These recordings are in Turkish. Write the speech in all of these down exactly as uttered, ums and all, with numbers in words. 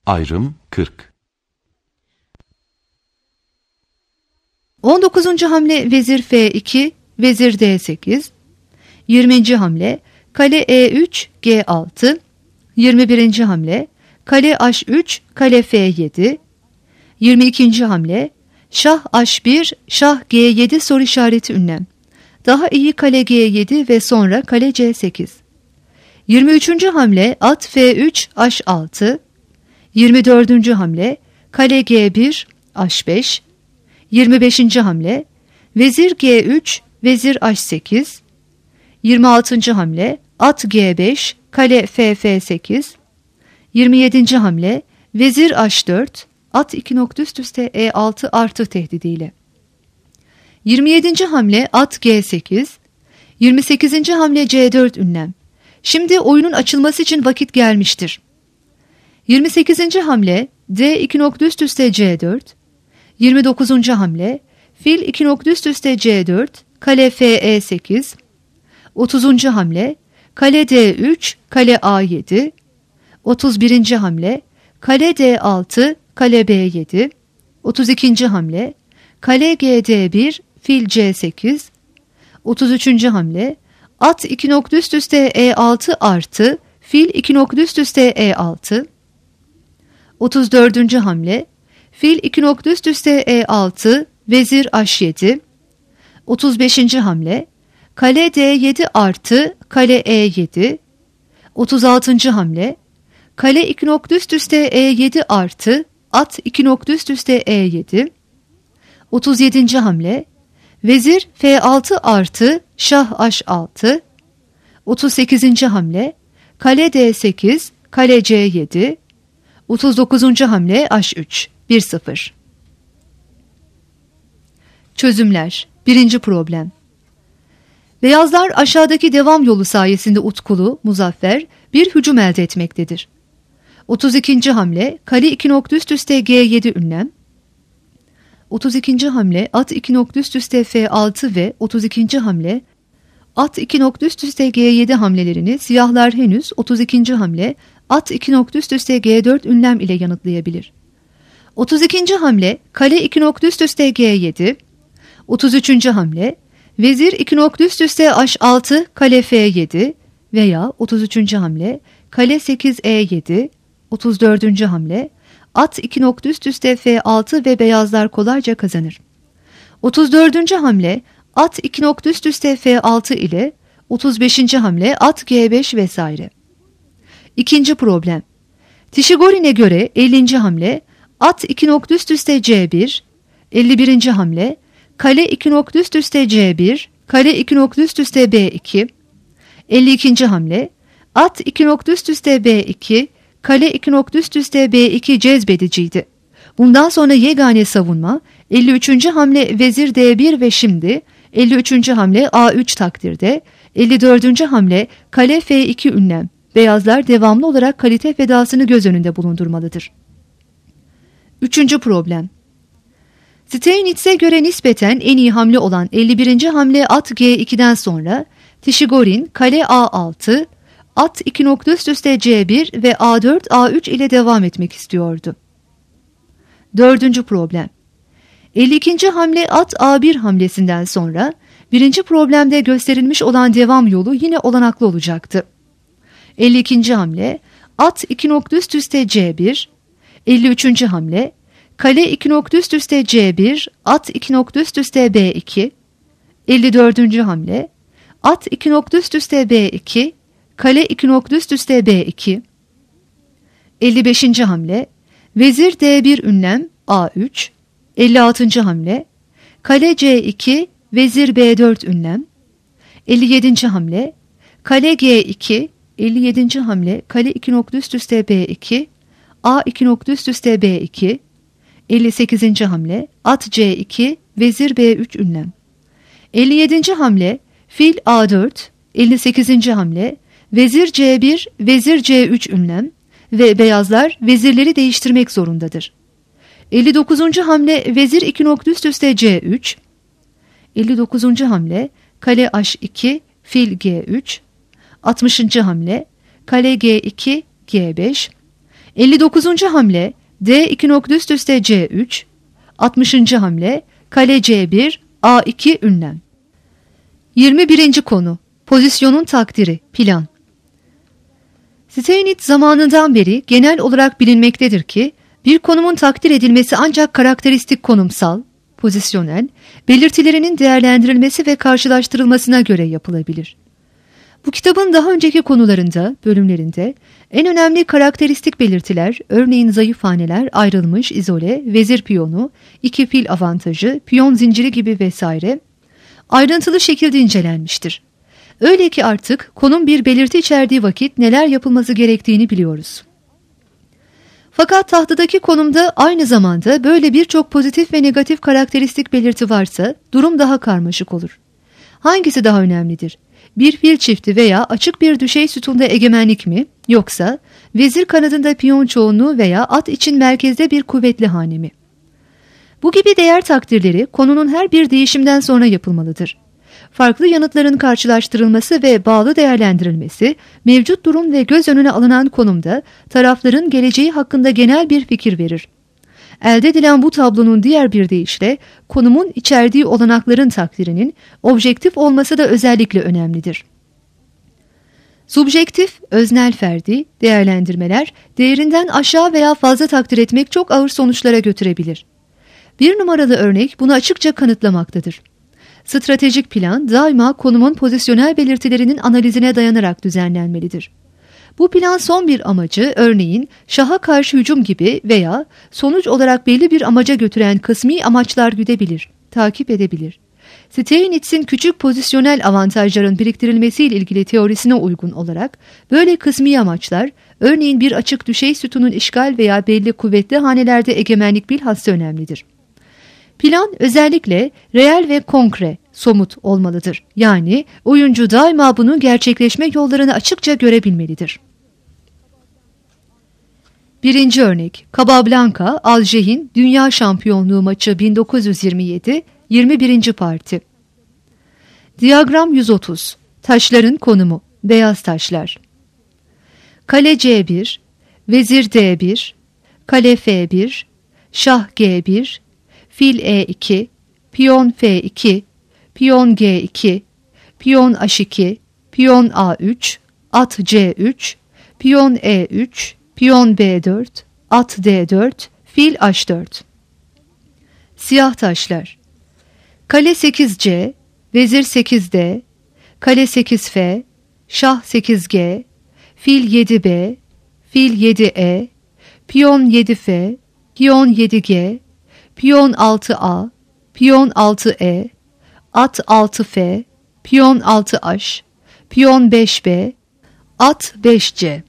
Ayrım kırk. on dokuzuncu hamle vezir F iki, vezir D sekiz. yirminci hamle kale E üç, G altı. yirmi birinci hamle kale H üç, kale F yedi. yirmi ikinci hamle şah H bir, şah G yedi soru işareti ünlem. Daha iyi kale G yedi ve sonra kale C sekiz. yirmi üçüncü hamle at F üç, H altı. yirmi dördüncü hamle kale G bir, H beş. yirmi beşinci hamle vezir G üç, vezir H sekiz. yirmi altıncı hamle at G beş, kale F F sekiz. yirmi yedinci hamle vezir H dört, at iki nokta üst üste E altı artı tehdidiyle. yirmi yedinci hamle at G sekiz. yirmi sekizinci hamle C dört ünlem. Şimdi oyunun açılması için vakit gelmiştir. yirmi sekizinci hamle D iki nokta üst üste C dört. yirmi dokuzuncu hamle fil iki nokta üst üste C dört, kale F E sekiz. otuzuncu hamle kale D üç, kale A yedi. otuz birinci hamle kale D altı, kale B yedi. otuz ikinci hamle kale G D bir, fil C sekiz. otuz üçüncü hamle at iki nokta üst üste E altı artı, fil iki nokta üst üste E altı. otuz dördüncü hamle fil iki nokta üst üste E altı, vezir H yedi. otuz beşinci hamle kale D yedi artı, kale E yedi. otuz altıncı hamle kale iki nokta üst üste E yedi artı, at iki nokta üst üste E yedi. otuz yedinci hamle vezir F altı artı, şah H altı. otuz sekizinci hamle kale D sekiz, kale C yedi. otuz dokuzuncu hamle H üç, bir sıfır. Çözümler. Birinci problem. Beyazlar aşağıdaki devam yolu sayesinde utkulu, muzaffer bir hücum elde etmektedir. otuz ikinci hamle kale iki nokta üst üste G yedi ünlem. otuz ikinci hamle at iki nokta üst üste F altı ve otuz ikinci hamle at iki nokta üst üste G yedi hamlelerini siyahlar henüz otuz ikinci hamle at iki nokta üst üste G dört ünlem ile yanıtlayabilir. otuz ikinci hamle kale iki nokta üst üste G yedi. otuz üçüncü hamle vezir iki nokta üst üste H altı, kale F yedi veya otuz üçüncü hamle kale sekiz E yedi. otuz dördüncü hamle at iki nokta üst üste F altı ve beyazlar kolayca kazanır. otuz dördüncü hamle at iki nokta üst üste F altı ile otuz beşinci hamle at G beş vesaire. İkinci problem. Tişigorin'e göre ellinci hamle at iki nokta üst üste C bir, elli birinci hamle kale iki nokta üst üste C bir, kale iki nokta üst üste B iki, elli ikinci hamle at iki nokta üst üste B iki, kale iki nokta üst üste B iki cezbediciydi. Bundan sonra yegane savunma elli üçüncü hamle vezir D bir ve şimdi elli üçüncü hamle A üç takdirde, elli dördüncü hamle kale F iki ünlem. Beyazlar devamlı olarak kalite fedasını göz önünde bulundurmalıdır. Üçüncü problem. Steynitz'e göre nispeten en iyi hamle olan elli birinci hamle at G iki'den sonra Tişigorin kale A altı, at iki nokta üst üste C bir ve A dört A üç ile devam etmek istiyordu. Dördüncü problem. elli ikinci hamle at A bir hamlesinden sonra birinci problemde gösterilmiş olan devam yolu yine olanaklı olacaktı. elli ikinci hamle at iki nokta üst üste C bir, elli üçüncü hamle kale iki nokta üst üste C bir, at iki nokta üst üste B iki, elli dördüncü hamle at iki nokta üst üste B iki, kale iki nokta üst üste B iki, elli beşinci hamle vezir D bir ünlem A üç, elli altıncı hamle kale C iki, vezir B dört ünlem, elli yedinci hamle kale G iki, elli yedinci hamle kale iki nokta üst üste B iki, A iki nokta üst üste B iki, elli sekizinci hamle at C iki, vezir B üç ünlem, elli yedinci hamle fil A dört, elli sekizinci hamle vezir C bir, vezir C üç ünlem ve beyazlar vezirleri değiştirmek zorundadır. elli dokuzuncu hamle vezir iki nokta üst üste C üç, elli dokuzuncu hamle kale H iki, fil G üç, altmışıncı hamle kale G iki, G beş, elli dokuzuncu hamle D iki nokta üst üste C üç, altmışıncı hamle kale C bir, A iki ünlem. yirmi birinci konu pozisyonun takdiri, plan. Steinitz zamanından beri genel olarak bilinmektedir ki bir konumun takdir edilmesi ancak karakteristik konumsal, pozisyonel, belirtilerinin değerlendirilmesi ve karşılaştırılmasına göre yapılabilir. Bu kitabın daha önceki konularında, bölümlerinde en önemli karakteristik belirtiler, örneğin zayıf haneler, ayrılmış, izole, vezir piyonu, iki fil avantajı, piyon zinciri gibi vesaire ayrıntılı şekilde incelenmiştir. Öyle ki artık konum bir belirti içerdiği vakit neler yapılması gerektiğini biliyoruz. Fakat tahtadaki konumda aynı zamanda böyle birçok pozitif ve negatif karakteristik belirti varsa durum daha karmaşık olur. Hangisi daha önemlidir? Bir fil çifti veya açık bir düşey sütunda egemenlik mi, yoksa vezir kanadında piyon çoğunluğu veya at için merkezde bir kuvvetli hane mi? Bu gibi değer takdirleri konunun her bir değişimden sonra yapılmalıdır. Farklı yanıtların karşılaştırılması ve bağlı değerlendirilmesi, mevcut durum ve göz önüne alınan konumda tarafların geleceği hakkında genel bir fikir verir. Elde edilen bu tablonun diğer bir deyişle, konumun içerdiği olanakların takdirinin objektif olması da özellikle önemlidir. Subjektif, öznel ferdi değerlendirmeler, değerinden aşağı veya fazla takdir etmek çok ağır sonuçlara götürebilir. Bir numaralı örnek bunu açıkça kanıtlamaktadır. Stratejik plan daima konumun pozisyonel belirtilerinin analizine dayanarak düzenlenmelidir. Bu plan son bir amacı, örneğin şaha karşı hücum gibi veya sonuç olarak belli bir amaca götüren kısmi amaçlar güdebilir, takip edebilir. Steinitz'in küçük pozisyonel avantajların biriktirilmesiyle ilgili teorisine uygun olarak böyle kısmi amaçlar, örneğin bir açık düşey sütunun işgal veya belli kuvvetli hanelerde egemenlik bilhassa önemlidir. Plan özellikle reel ve konkre, somut olmalıdır. Yani oyuncu daima bunun gerçekleşme yollarını açıkça görebilmelidir. Birinci örnek, Capablanca, Aljeh'in Dünya Şampiyonluğu maçı bin dokuz yüz yirmi yedi, yirmi birinci parti. Diyagram yüz otuz, taşların konumu, beyaz taşlar. Kale C bir, vezir D bir, kale F bir, şah G bir, fil E iki, piyon F iki, piyon G iki, piyon H iki, piyon A üç, at C üç, piyon E üç, piyon B dört, at D dört, fil H dört. Siyah taşlar. Kale sekiz C, vezir sekiz D, kale sekiz F, şah sekiz G, fil yedi B, fil yedi E, piyon yedi F, piyon yedi G, piyon altı A, piyon altı E, at altı F, piyon altı H, piyon beş B, at beş C.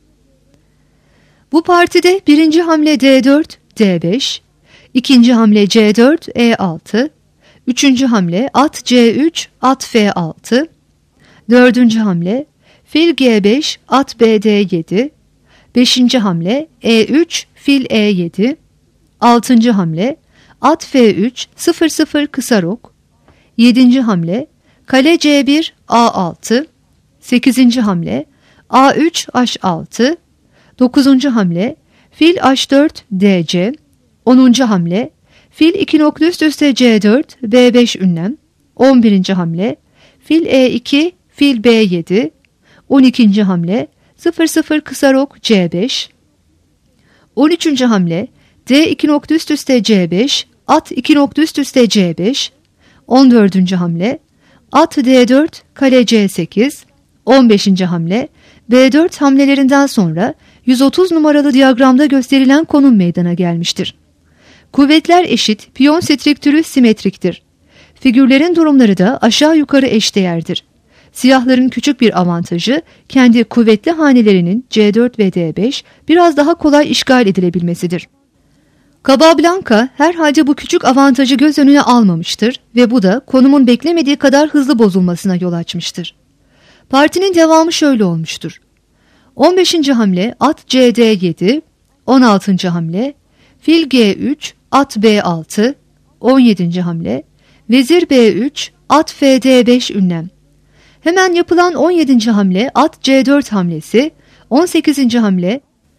Bu partide birinci hamle D dört, D beş, ikinci hamle C dört, E altı, üçüncü hamle at C üç, at F altı, dördüncü hamle fil G beş, at B D yedi, beşinci hamle E üç, fil E yedi, altıncı hamle at F üç, sıfır sıfır kısa rok, yedinci hamle kale C bir, A altı, sekizinci hamle A üç, H altı, dokuzuncu hamle fil H dört, D C, onuncu hamle fil iki nokta üst üste C dört, B beş ünlem, on birinci hamle fil E iki, fil B yedi, on ikinci hamle sıfır sıfır kısa rok C beş, on üçüncü hamle D iki nokta üst üste C beş, at iki nokta üst üste C beş, on dördüncü hamle at D dört, kale C sekiz, on beşinci hamle B dört hamlelerinden sonra yüz otuz numaralı diyagramda gösterilen konum meydana gelmiştir. Kuvvetler eşit, piyon strüktürü simetriktir. Figürlerin durumları da aşağı yukarı eşdeğerdir. Siyahların küçük bir avantajı kendi kuvvetli hanelerinin C dört ve D beş biraz daha kolay işgal edilebilmesidir. Capablanca herhalde bu küçük avantajı göz önüne almamıştır ve bu da konumun beklemediği kadar hızlı bozulmasına yol açmıştır. Partinin devamı şöyle olmuştur. on beşinci hamle at C D yedi, on altıncı hamle fil G üç, at B altı, on yedinci hamle vezir B üç, at F D beş ünlem. Hemen yapılan on yedinci hamle at C dört hamlesi, on sekizinci hamle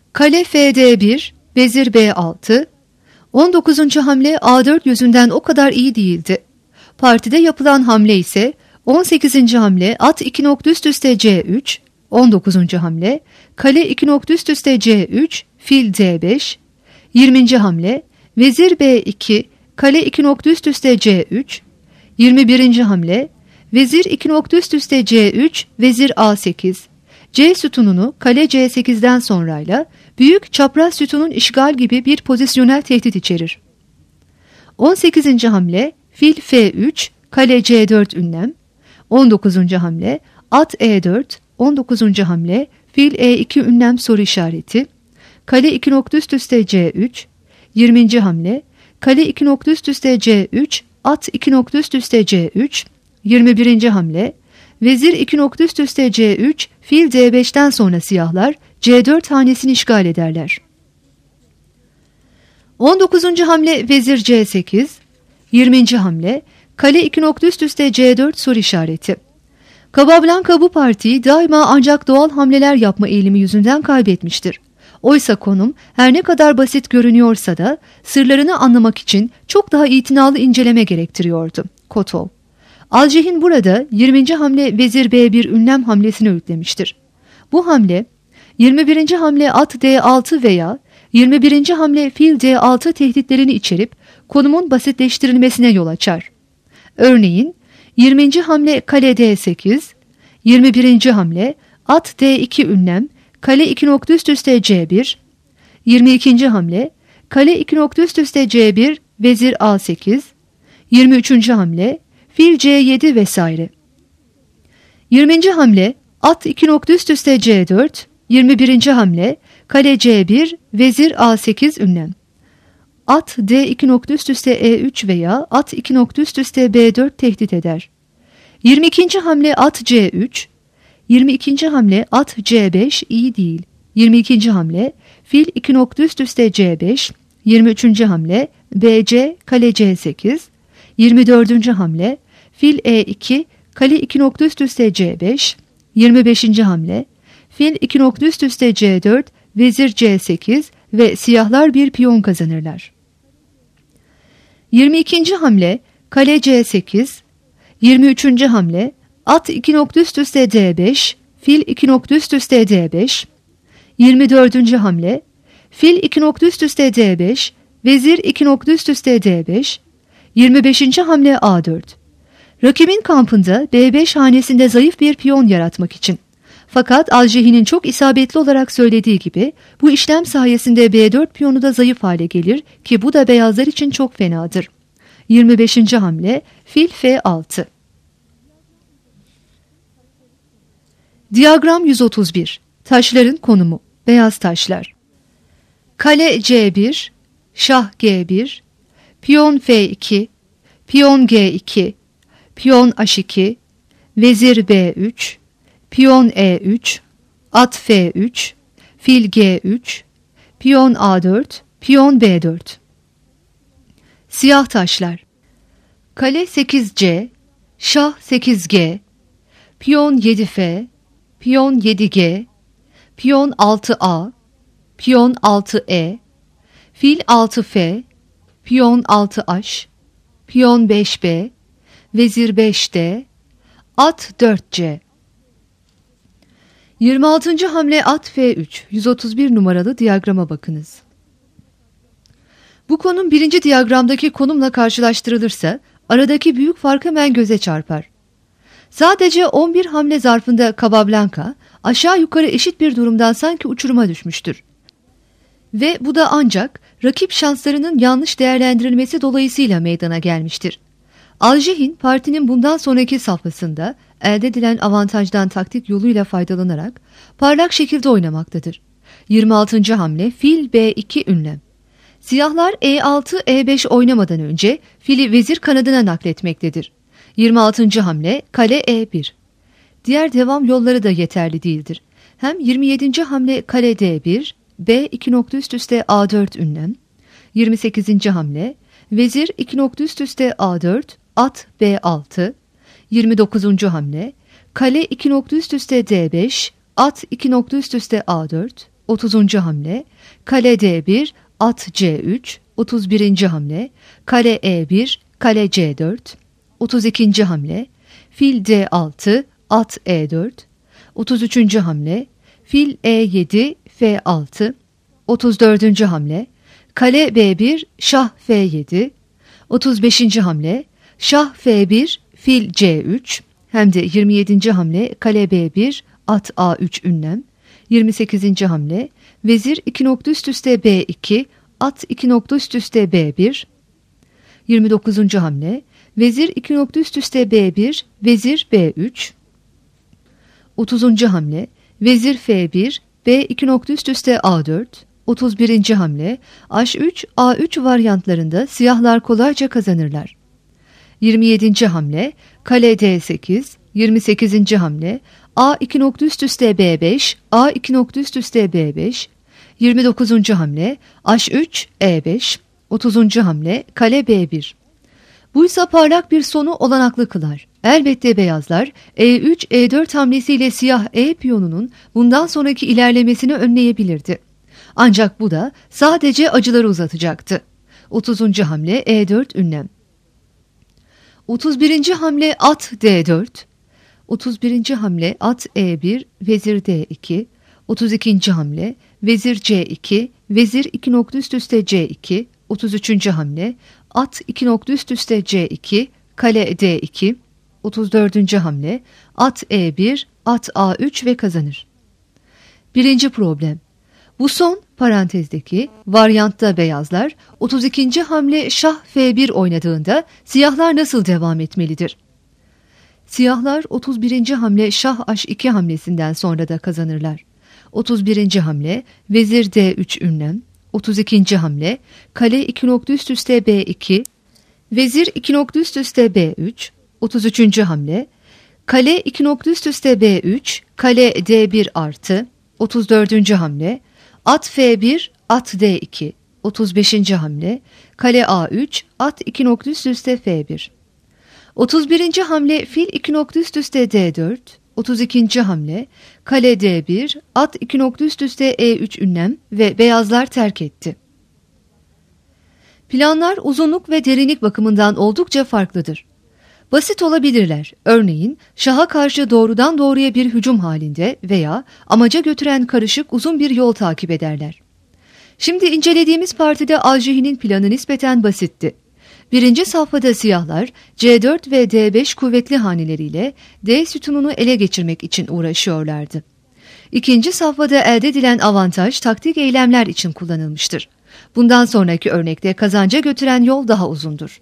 Kale F D bir, vezir B altı. on dokuzuncu hamle A dört yüzünden o kadar iyi değildi. Partide yapılan hamle ise on sekizinci hamle at iki nokta üst üste C üç, on dokuzuncu hamle kale iki nokta üst üste C üç, fil D beş, yirminci hamle vezir B iki, kale iki nokta üst üste C üç, yirmi birinci hamle vezir iki nokta üst üste C üç, vezir A sekiz. C sütununu kale C sekizden sonrayla büyük çapraz sütunun işgal gibi bir pozisyonel tehdit içerir. on sekizinci hamle fil F üç, kale C dört ünlem. on dokuzuncu hamle at E dört, on dokuzuncu hamle fil E iki ünlem soru işareti. Kale iki nokta üst üste C üç. yirminci hamle kale iki nokta üst üste C üç, at iki nokta üst üste C üç. yirmi birinci hamle vezir iki nokta üst üste C üç, fil D beşten sonra siyahlar C dört hanesini işgal ederler. on dokuzuncu hamle vezir C sekiz. yirminci hamle kale iki nokta üst üste C dört soru işareti. Capablanca bu partiyi daima ancak doğal hamleler yapma eğilimi yüzünden kaybetmiştir. Oysa konum her ne kadar basit görünüyorsa da sırlarını anlamak için çok daha itinalı inceleme gerektiriyordu. Kotov. Alcihn burada yirminci hamle vezir B bir ünlem hamlesini öğütlemiştir. Bu hamle yirmi birinci hamle at D altı veya yirmi birinci hamle fil D altı tehditlerini içerip konumun basitleştirilmesine yol açar. Örneğin yirminci hamle kale D sekiz, yirmi birinci hamle at D iki ünlem, kale iki nokta üst üste C bir, yirmi ikinci hamle kale iki nokta üst üste C bir, vezir A sekiz, yirmi üçüncü hamle fil C yedi vesaire. yirminci hamle at iki nokta üst üste C dört, yirmi birinci hamle kale C bir, vezir A sekiz ünlem. At D iki nokta üst üste E üç veya at iki nokta üst üste B dört tehdit eder. yirmi ikinci hamle at C üç, yirmi ikinci hamle at C beş iyi değil. yirmi ikinci hamle fil iki nokta üst üste C beş, yirmi üçüncü hamle B C kale C sekiz, yirmi dördüncü hamle fil E iki, kale iki nokta üst üste C beş, yirmi beşinci hamle fil iki nokta üst üste C dört, vezir C sekiz ve siyahlar bir piyon kazanırlar. yirmi ikinci hamle kale C sekiz, yirmi üçüncü hamle at iki nokta üst üste D beş, fil iki nokta üst üste D beş, yirmi dördüncü hamle fil iki nokta üst üste D beş, vezir iki nokta üst üste D beş, yirmi beşinci hamle A dört. Rakibin kampında B beş hanesinde zayıf bir piyon yaratmak için. Fakat Alcihn'in çok isabetli olarak söylediği gibi bu işlem sayesinde B dört piyonu da zayıf hale gelir ki bu da beyazlar için çok fenadır. yirmi beşinci hamle fil F altı. Diyagram yüz otuz bir. Taşların konumu. Beyaz taşlar. Kale C bir, şah G bir, piyon F iki, piyon G iki, piyon H iki, vezir B üç, piyon E üç, at F üç, fil G üç, piyon A dört, piyon B dört. Siyah taşlar. Kale sekiz C, şah sekiz G, piyon yedi F, piyon yedi G, piyon altı A, piyon altı E, fil altı F, piyon altı H, piyon beş B, vezir beş D, at dört C. yirmi altıncı hamle at F üç, yüz otuz bir numaralı diyagrama bakınız. Bu konum birinci diyagramdaki konumla karşılaştırılırsa aradaki büyük fark hemen göze çarpar. Sadece on bir hamle zarfında Capablanca aşağı yukarı eşit bir durumdan sanki uçuruma düşmüştür. Ve bu da ancak rakip şanslarının yanlış değerlendirilmesi dolayısıyla meydana gelmiştir. Alcihn partinin bundan sonraki safhasında elde edilen avantajdan taktik yoluyla faydalanarak parlak şekilde oynamaktadır. yirmi altıncı hamle fil B iki ünlem. Siyahlar E altı E beş oynamadan önce fili vezir kanadına nakletmektedir. yirmi altıncı hamle kale E bir. Diğer devam yolları da yeterli değildir. Hem yirmi yedinci hamle kale D bir, B iki nokta üst üste A dört ünlem. yirmi sekizinci hamle vezir iki nokta üst üste A dört, at B altı. yirmi dokuzuncu hamle kale iki nokta üst üste D beş, at iki nokta üst üste A dört. otuzuncu hamle, kale D bir, at C üç, otuz birinci hamle, kale E bir, kale C dört, otuz ikinci hamle, fil D altı, at E dört, otuz üçüncü hamle, fil E yedi, F altı, otuz dördüncü hamle, kale B bir, şah F yedi, otuz beşinci hamle, şah F bir, fil C üç, hem de yirmi yedinci hamle, kale B bir, at A üç ünlem, yirmi sekizinci hamle, vezir iki nokta üst üste B iki, at iki nokta üst üste B bir, yirmi dokuzuncu hamle, vezir iki nokta üst üste B bir, vezir B üç, otuzuncu hamle, vezir F bir, B iki nokta üst üste A dört, otuz birinci hamle, H üç, A üç varyantlarında siyahlar kolayca kazanırlar. yirmi yedinci hamle, kale D sekiz, yirmi sekizinci hamle, A iki nokta üst üste B beş, A iki nokta üst üste B beş, yirmi dokuzuncu hamle, H üç, E beş, otuzuncu hamle, kale B bir. Buysa parlak bir sonu olanaklı kılar. Elbette beyazlar E üç, E dört hamlesiyle siyah E piyonunun bundan sonraki ilerlemesini önleyebilirdi. Ancak bu da sadece acıları uzatacaktı. otuzuncu hamle E dört ünlem. otuz birinci hamle at D dört, otuz birinci hamle at E bir, vezir D iki, otuz ikinci hamle vezir C iki, vezir iki nokta üst üste C iki, otuz üçüncü hamle at iki nokta üst üste C iki, kale D iki, otuz dördüncü hamle at E bir, at A üç ve kazanır. Birinci problem. Bu son parantezdeki varyantta beyazlar otuz ikinci hamle şah F bir oynadığında siyahlar nasıl devam etmelidir? Siyahlar otuz birinci hamle şah H iki hamlesinden sonra da kazanırlar. otuz birinci hamle vezir D üç ünlem, otuz ikinci hamle kale iki nokta üst üste B iki, vezir iki nokta üst üste B üç, otuz üçüncü hamle kale iki nokta üst üste B üç, kale D bir artı, otuz dördüncü hamle at F bir, at D iki, otuz beşinci hamle kale A üç, at iki nokta üst üste F bir. otuz birinci hamle fil iki nokta üst üste D dört, otuz ikinci hamle kale D bir, at iki nokta üst üste E üç ünlem ve beyazlar terk etti. Planlar uzunluk ve derinlik bakımından oldukça farklıdır. Basit olabilirler. Örneğin şaha karşı doğrudan doğruya bir hücum halinde veya amaca götüren karışık uzun bir yol takip ederler. Şimdi incelediğimiz partide Alcihni'nin planı nispeten basitti. Birinci safhada siyahlar C dört ve D beş kuvvetli haneleriyle D sütununu ele geçirmek için uğraşıyorlardı. İkinci safhada elde edilen avantaj taktik eylemler için kullanılmıştır. Bundan sonraki örnekte kazanca götüren yol daha uzundur.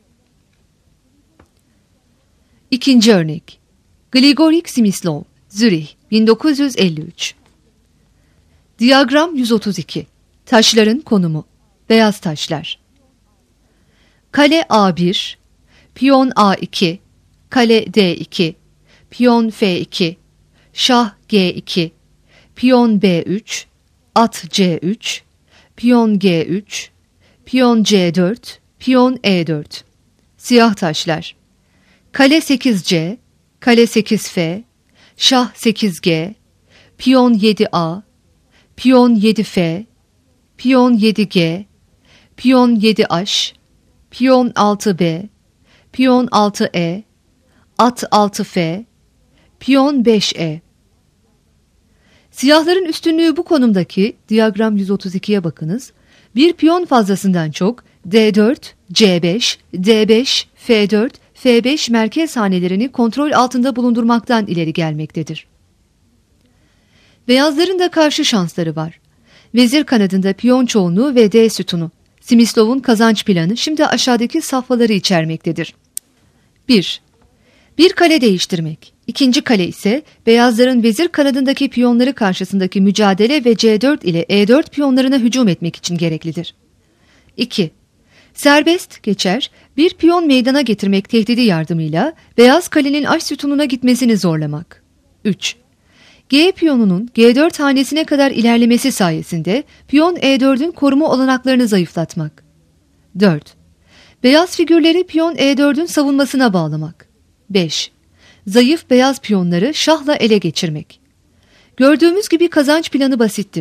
İkinci örnek. Gligorik Simislov, Zürih, bin dokuz yüz elli üç. Diyagram yüz otuz iki. Taşların konumu. Beyaz taşlar. Kale A bir, piyon A iki, kale D iki, piyon F iki, şah G iki, piyon B üç, at C üç, piyon G üç, piyon C dört, piyon E dört. Siyah taşlar. Kale sekiz C, kale sekiz F, şah sekiz G, piyon yedi A, piyon yedi F, piyon yedi G, piyon yedi H, piyon altı B, piyon altı E, at altı F, piyon beş E. Siyahların üstünlüğü bu konumdaki diyagram yüz otuz ikiye bakınız. Bir piyon fazlasından çok D dört, C beş, D beş, F dört, F beş merkez hanelerini kontrol altında bulundurmaktan ileri gelmektedir. Beyazların da karşı şansları var. Vezir kanadında piyon çoğunluğu ve D sütunu. Simislov'un kazanç planı şimdi aşağıdaki safhaları içermektedir. bir. Bir kale değiştirmek. İkinci kale ise beyazların vezir kanadındaki piyonları karşısındaki mücadele ve C dört ile E dört piyonlarına hücum etmek için gereklidir. iki. Serbest geçer, bir piyon meydana getirmek tehdidi yardımıyla beyaz kalenin H sütununa gitmesini zorlamak. üç. G piyonunun G dört hanesine kadar ilerlemesi sayesinde piyon E dördün koruma olanaklarını zayıflatmak. dört. Beyaz figürleri piyon E dördün savunmasına bağlamak. beş. Zayıf beyaz piyonları şahla ele geçirmek. Gördüğümüz gibi kazanç planı basittir.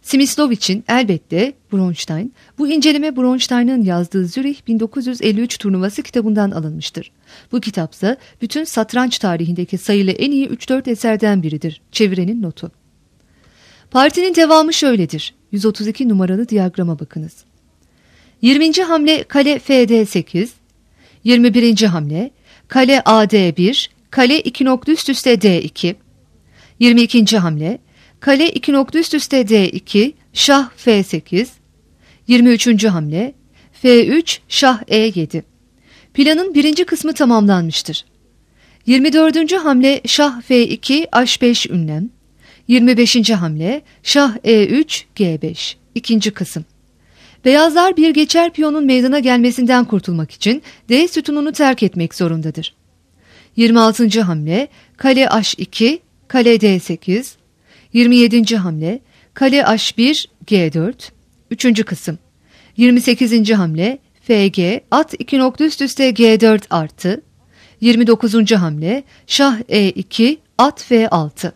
Smyslov için elbette Bronstein, bu inceleme Bronstein'ın yazdığı Zürih bin dokuz yüz elli üç turnuvası kitabından alınmıştır. Bu kitapsa bütün satranç tarihindeki sayılı en iyi üç dört eserden biridir. Çevirenin notu. Partinin devamı şöyledir. yüz otuz iki numaralı diyagrama bakınız. yirminci hamle kale F D sekiz, yirmi birinci hamle kale A D bir, kale iki nokta üst üste D iki, yirmi ikinci hamle kale iki nokta üst üste D iki, şah F sekiz, yirmi üçüncü hamle F üç, şah E yedi. Planın birinci kısmı tamamlanmıştır. yirmi dördüncü hamle şah F iki, H beş ünlem, yirmi beşinci hamle şah E üç, G beş. İkinci kısım. Beyazlar bir geçer piyonun meydana gelmesinden kurtulmak için D sütununu terk etmek zorundadır. yirmi altıncı hamle kale H iki, kale D sekiz, yirmi yedinci hamle kale H bir, G dört. Üçüncü kısım. yirmi sekizinci hamle F G, at iki nokta üst üste G dört artı, yirmi dokuzuncu hamle şah E iki, at F altı.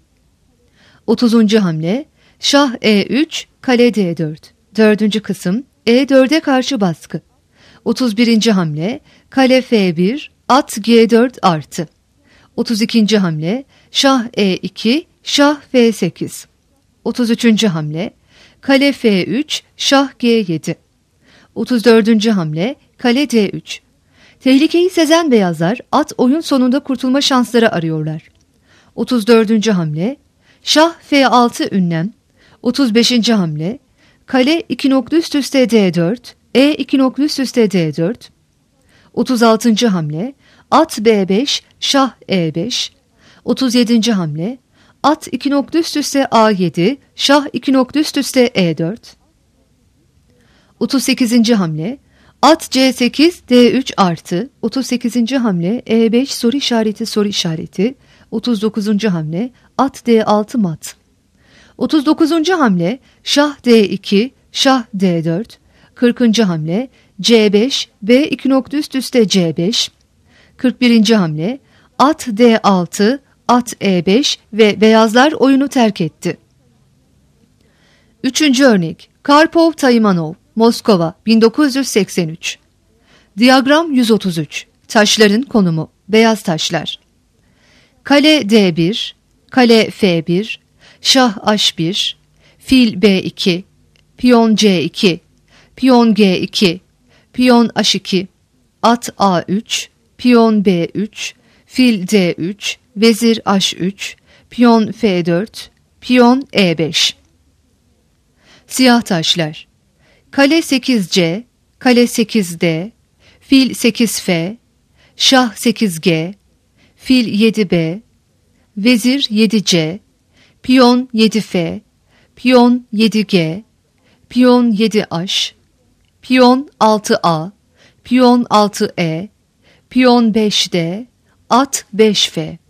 otuzuncu hamle şah E üç, kale D dört. Dördüncü kısım E dörde karşı baskı. otuz birinci hamle kale F bir, at G dört artı. otuz ikinci hamle şah E iki, şah F sekiz. otuz üçüncü hamle kale F üç, şah G yedi. otuz dördüncü hamle kale D üç. Tehlikeyi sezen beyazlar at oyun sonunda kurtulma şansları arıyorlar. otuz dördüncü hamle şah F altı ünlem. otuz beşinci hamle kale iki nokta üst üste D dört, E iki nokta üst üste D dört. otuz altıncı hamle at B beş, şah E beş. otuz yedinci hamle at iki nokta üst üste A yedi, şah iki nokta üst üste E dört. otuz sekizinci hamle at C sekiz, D üç artı. otuz sekizinci hamle E beş, soru işareti soru işareti. otuz dokuzuncu hamle at D altı mat. otuz dokuzuncu hamle şah D iki, şah D dört. kırkıncı hamle C beş, B iki nokta üst üste C beş. kırk birinci hamle at D altı, at E beş ve beyazlar oyunu terk etti. Üçüncü örnek Karpov Taymanov, Moskova bin dokuz yüz seksen üç. Diyagram yüz otuz üç. Taşların konumu. Beyaz taşlar. Kale D bir, kale F bir, şah H bir, fil B iki, piyon C iki, piyon G iki, piyon H iki, at A üç, piyon B üç, fil D üç, vezir H üç, piyon F dört, piyon E beş. Siyah taşlar. Kale sekiz C, kale sekiz D, fil sekiz F, şah sekiz G, fil yedi B, vezir yedi C, piyon yedi F, piyon yedi G, piyon yedi H, piyon altı A, piyon altı E, piyon beş D, at beş F.